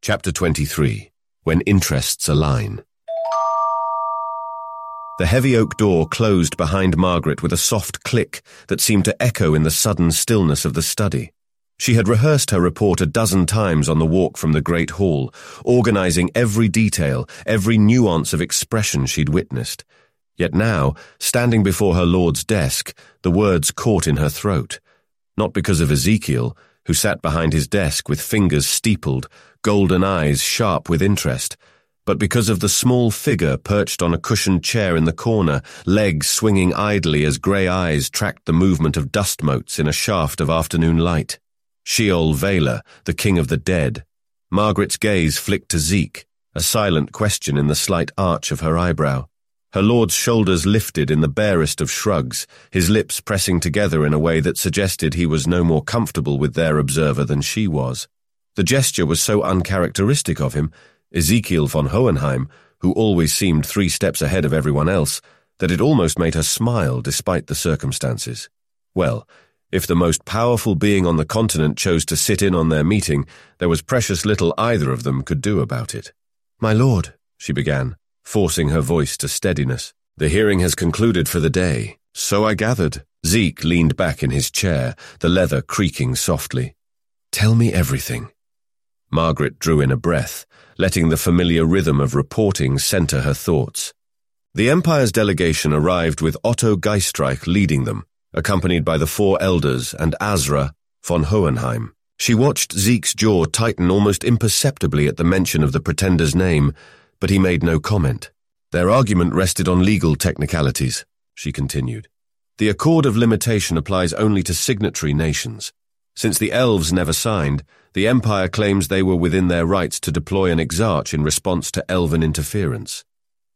Chapter 23. When Interests Align. The heavy oak door closed behind Margaret with a soft click that seemed to echo in the sudden stillness of the study. She had rehearsed her report a dozen times on the walk from the great hall, organizing every detail, every nuance of expression she'd witnessed. Yet now, standing before her lord's desk, the words caught in her throat. Not because of Ezekiel, who sat behind his desk with fingers steepled, golden eyes sharp with interest, but because of the small figure perched on a cushioned chair in the corner, legs swinging idly as grey eyes tracked the movement of dust motes in a shaft of afternoon light. Sheol Vela, the king of the dead. Margaret's gaze flicked to Zeke, a silent question in the slight arch of her eyebrow. Her lord's shoulders lifted in the barest of shrugs, his lips pressing together in a way that suggested he was no more comfortable with their observer than she was. The gesture was so uncharacteristic of him, Ezekiel von Hohenheim, who always seemed 3 steps ahead of everyone else, that it almost made her smile despite the circumstances. Well, if the most powerful being on the continent chose to sit in on their meeting, there was precious little either of them could do about it. "My lord," she began, forcing her voice to steadiness. "The hearing has concluded for the day." "So I gathered." Zeke leaned back in his chair, the leather creaking softly. "Tell me everything." Margaret drew in a breath, letting the familiar rhythm of reporting center her thoughts. The Empire's delegation arrived with Otto Geistreich leading them, accompanied by the 4 elders and Azra von Hohenheim. She watched Zeke's jaw tighten almost imperceptibly at the mention of the pretender's name, but he made no comment. "Their argument rested on legal technicalities," she continued. "The Accord of Limitation applies only to signatory nations. Since the elves never signed, the Empire claims they were within their rights to deploy an exarch in response to elven interference."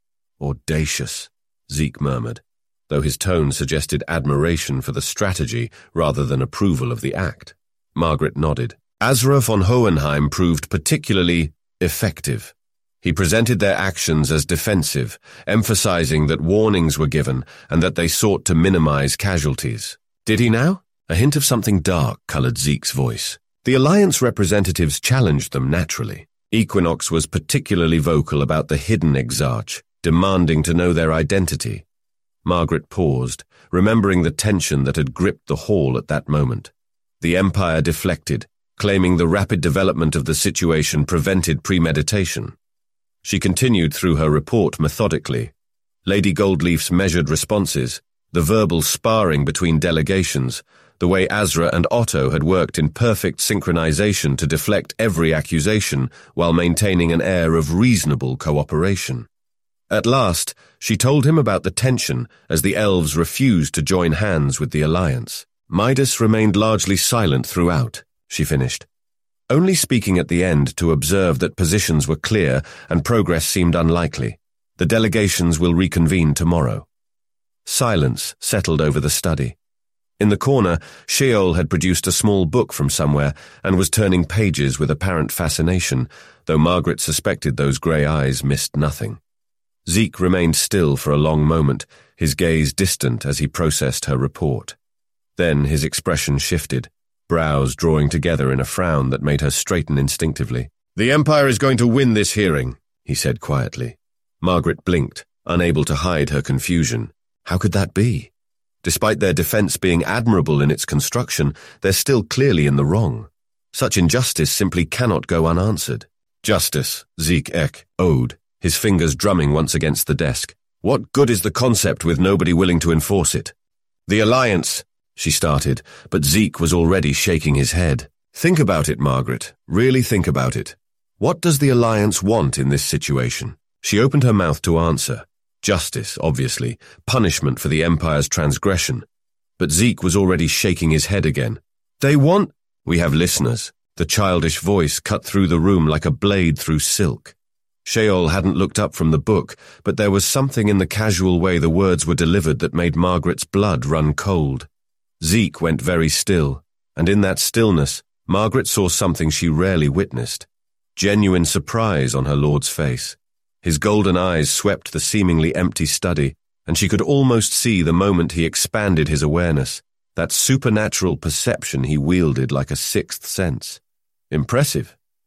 "Audacious," Zeke murmured, though his tone suggested admiration for the strategy rather than approval of the act. Margaret nodded. Azra von Hohenheim proved particularly effective. He presented their actions as defensive, emphasizing that warnings were given and that they sought to minimize casualties. Did he now? A hint of something dark colored Zeke's voice. The Alliance representatives challenged them naturally. Equinox was particularly vocal about the hidden exarch, demanding to know their identity. Margaret paused, remembering the tension that had gripped the hall at that moment. The Empire deflected, claiming the rapid development of the situation prevented premeditation. She continued through her report methodically. Lady Goldleaf's measured responses, the verbal sparring between delegations, the way Azra and Otto had worked in perfect synchronization to deflect every accusation while maintaining an air of reasonable cooperation. At last, she told him about the tension as the elves refused to join hands with the Alliance. Midas remained largely silent throughout, she finished, only speaking at the end to observe that positions were clear and progress seemed unlikely. The delegations will reconvene tomorrow. Silence settled over the study. In the corner, Sheol had produced a small book from somewhere and was turning pages with apparent fascination, though Margaret suspected those grey eyes missed nothing. Zeke remained still for a long moment, his gaze distant as he processed her report. Then his expression shifted, brows drawing together in a frown that made her straighten instinctively. "The Empire is going to win this hearing," he said quietly. Margaret blinked, unable to hide her confusion. How could that be? Despite their defense being admirable in its construction, they're still clearly in the wrong. Such injustice simply cannot go unanswered. "Justice," Zeke owed, his fingers drumming once against the desk. "What good is the concept with nobody willing to enforce it?" "The Alliance," she started, but Zeke was already shaking his head. "Think about it, Margaret. Really think about it. What does the Alliance want in this situation?" She opened her mouth to answer. Justice, obviously, punishment for the Empire's transgression. But Zeke was already shaking his head again. "They want—" "We have listeners." The childish voice cut through the room like a blade through silk. Sheol hadn't looked up from the book, but there was something in the casual way the words were delivered that made Margaret's blood run cold. Zeke went very still, and in that stillness, Margaret saw something she rarely witnessed. Genuine surprise on her lord's face. His golden eyes swept the seemingly empty study, and she could almost see the moment he expanded his awareness, that supernatural perception he wielded like a 6th sense. Impressive,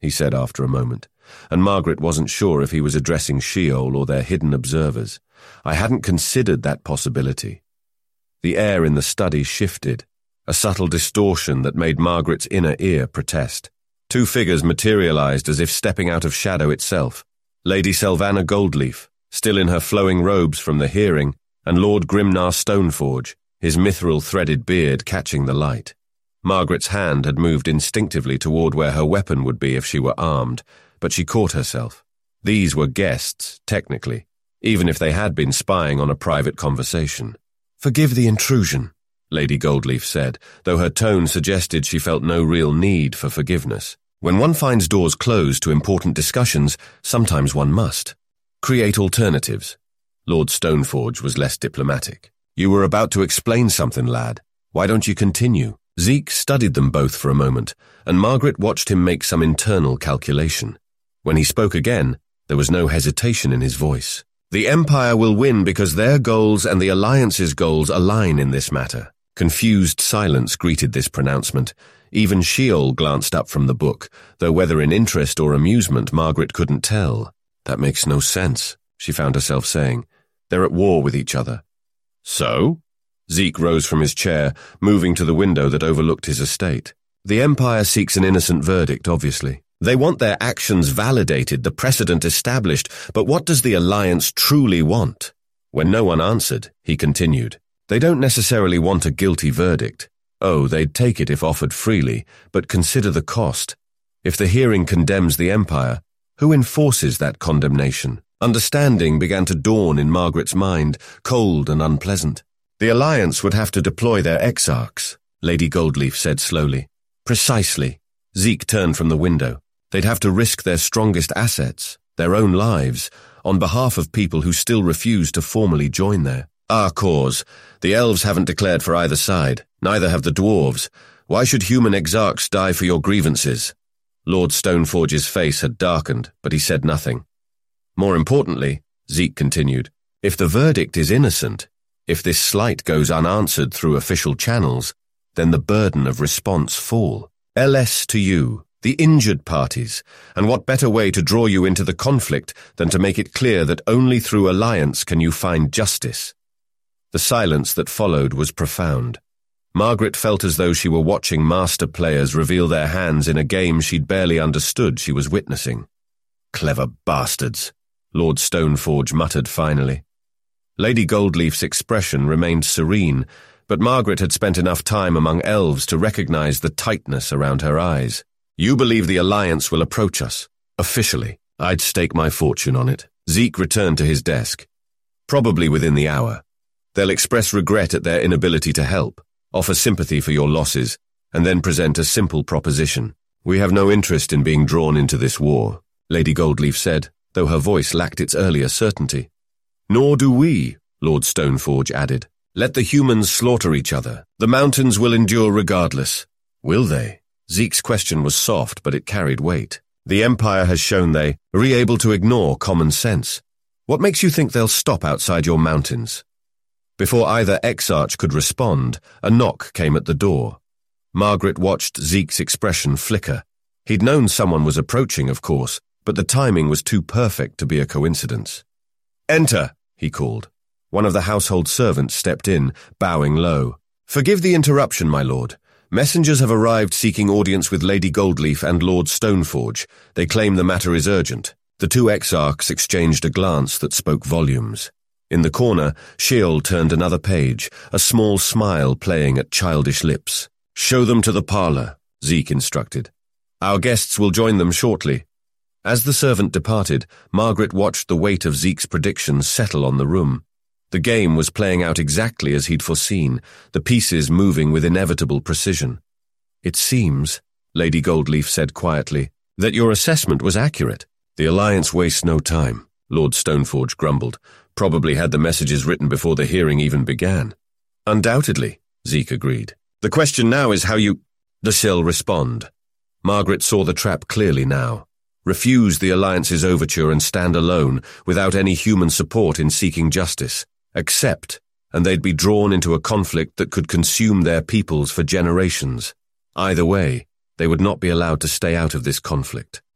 he said after a moment, and Margaret wasn't sure if he was addressing Sheol or their hidden observers. I hadn't considered that possibility. The air in the study shifted, a subtle distortion that made Margaret's inner ear protest. Two figures materialized as if stepping out of shadow itself. Lady Selvanna Goldleaf, still in her flowing robes from the hearing, and Lord Grimnar Stoneforge, his mithril threaded beard catching the light. Margaret's hand had moved instinctively toward where her weapon would be if she were armed, but she caught herself. These were guests, technically, even if they had been spying on a private conversation. "Forgive the intrusion," Lady Goldleaf said, though her tone suggested she felt no real need for forgiveness. When one finds doors closed to important discussions, sometimes one must. Create alternatives. Lord Stoneforge was less diplomatic. "You were about to explain something, lad. Why don't you continue?" Zeke studied them both for a moment, and Margaret watched him make some internal calculation. When he spoke again, there was no hesitation in his voice. "The Empire will win because their goals and the Alliance's goals align in this matter." Confused silence greeted this pronouncement. Even Sheol glanced up from the book, though whether in interest or amusement Margaret couldn't tell. "That makes no sense," she found herself saying. "They're at war with each other." "So?" Zeke rose from his chair, moving to the window that overlooked his estate. "The Empire seeks an innocent verdict, obviously. They want their actions validated, the precedent established, but what does the Alliance truly want?" When no one answered, he continued, "They don't necessarily want a guilty verdict. Oh, they'd take it if offered freely, but consider the cost. If the hearing condemns the Empire, who enforces that condemnation?" Understanding began to dawn in Margaret's mind, cold and unpleasant. "The Alliance would have to deploy their exarchs," Lady Goldleaf said slowly. "Precisely." Zeke turned from the window. "They'd have to risk their strongest assets, their own lives, on behalf of people who still refuse to formally join our cause. The elves haven't declared for either side, neither have the dwarves. Why should human exarchs die for your grievances?" Lord Stoneforge's face had darkened, but he said nothing. "More importantly," Zeke continued, "if the verdict is innocent, if this slight goes unanswered through official channels, then the burden of response fall. LS to you, the injured parties, and what better way to draw you into the conflict than to make it clear that only through alliance can you find justice?" The silence that followed was profound. Margaret felt as though she were watching master players reveal their hands in a game she'd barely understood she was witnessing. "Clever bastards," Lord Stoneforge muttered finally. Lady Goldleaf's expression remained serene, but Margaret had spent enough time among elves to recognize the tightness around her eyes. "You believe the Alliance will approach us? Officially. I'd stake my fortune on it." Zeke returned to his desk. "Probably within the hour. They'll express regret at their inability to help, offer sympathy for your losses, and then present a simple proposition. We have no interest in being drawn into this war," Lady Goldleaf said, though her voice lacked its earlier certainty. "Nor do we," Lord Stoneforge added. "Let the humans slaughter each other. The mountains will endure regardless." "Will they?" Zeke's question was soft, but it carried weight. "The Empire has shown they are able to ignore common sense. What makes you think they'll stop outside your mountains?" Before either exarch could respond, a knock came at the door. Margaret watched Zeke's expression flicker. He'd known someone was approaching, of course, but the timing was too perfect to be a coincidence. "Enter," he called. One of the household servants stepped in, bowing low. "Forgive the interruption, my lord. Messengers have arrived seeking audience with Lady Goldleaf and Lord Stoneforge. They claim the matter is urgent." The two exarchs exchanged a glance that spoke volumes. In the corner, Sheol turned another page, a small smile playing at childish lips. "Show them to the parlor," Zeke instructed. "Our guests will join them shortly." As the servant departed, Margaret watched the weight of Zeke's predictions settle on the room. The game was playing out exactly as he'd foreseen, the pieces moving with inevitable precision. "It seems," Lady Goldleaf said quietly, "that your assessment was accurate." "The Alliance wastes no time," Lord Stoneforge grumbled. "Probably had the messages written before the hearing even began." "Undoubtedly," Zeke agreed. "The question now is how you shall respond." Margaret saw the trap clearly now. Refuse the Alliance's overture and stand alone, without any human support in seeking justice. Accept, and they'd be drawn into a conflict that could consume their peoples for generations. Either way, they would not be allowed to stay out of this conflict.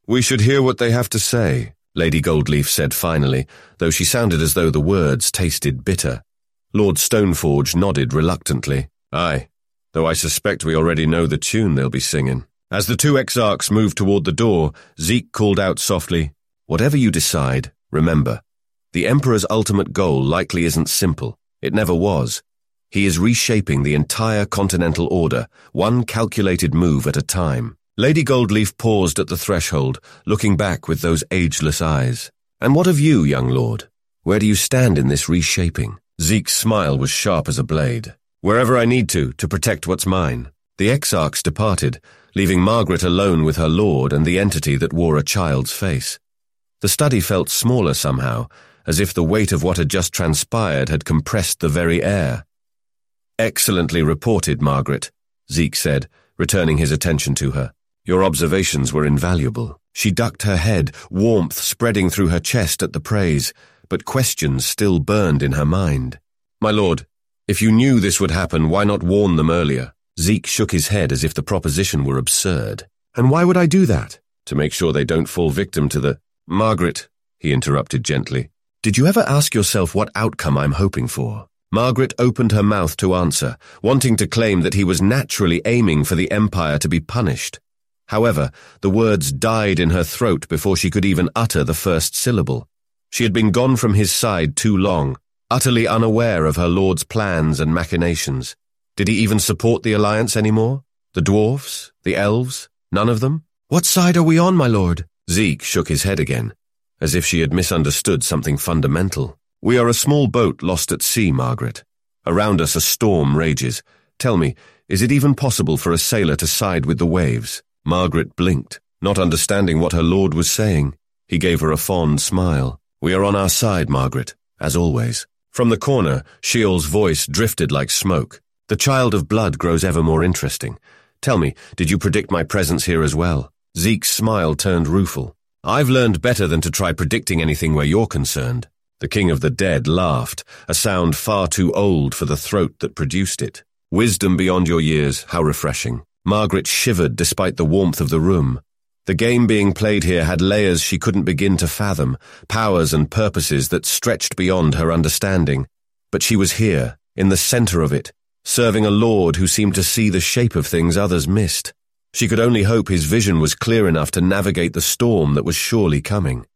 We should hear what they have to say, Lady Goldleaf said finally, though she sounded as though the words tasted bitter. Lord Stoneforge nodded reluctantly. Aye, though I suspect we already know the tune they'll be singing. As the two exarchs moved toward the door, Zeke called out softly, Whatever you decide, remember, the Emperor's ultimate goal likely isn't simple. It never was. He is reshaping the entire continental order, one calculated move at a time. Lady Goldleaf paused at the threshold, looking back with those ageless eyes. And what of you, young lord? Where do you stand in this reshaping? Zeke's smile was sharp as a blade. Wherever I need to protect what's mine. The exarchs departed, leaving Margaret alone with her lord and the entity that wore a child's face. The study felt smaller somehow, as if the weight of what had just transpired had compressed the very air. Excellently reported, Margaret, Zeke said, returning his attention to her. Your observations were invaluable. She ducked her head, warmth spreading through her chest at the praise, but questions still burned in her mind. My lord, if you knew this would happen, why not warn them earlier? Zeke shook his head as if the proposition were absurd. And why would I do that? To make sure they don't fall victim to the... Margaret, he interrupted gently, did you ever ask yourself what outcome I'm hoping for? Margaret opened her mouth to answer, wanting to claim that he was naturally aiming for the Empire to be punished. However, the words died in her throat before she could even utter the first syllable. She had been gone from his side too long, utterly unaware of her lord's plans and machinations. Did he even support the alliance anymore? The dwarfs? The elves? None of them? What side are we on, my lord? Zeke shook his head again, as if she had misunderstood something fundamental. We are a small boat lost at sea, Margaret. Around us a storm rages. Tell me, is it even possible for a sailor to side with the waves? Margaret blinked, not understanding what her lord was saying. He gave her a fond smile. We are on our side, Margaret, as always. From the corner, Sheol's voice drifted like smoke. The child of blood grows ever more interesting. Tell me, did you predict my presence here as well? Zeke's smile turned rueful. I've learned better than to try predicting anything where you're concerned. The King of the Dead laughed, a sound far too old for the throat that produced it. Wisdom beyond your years, how refreshing. Margaret shivered despite the warmth of the room. The game being played here had layers she couldn't begin to fathom, powers and purposes that stretched beyond her understanding. But she was here, in the center of it, serving a lord who seemed to see the shape of things others missed. She could only hope his vision was clear enough to navigate the storm that was surely coming.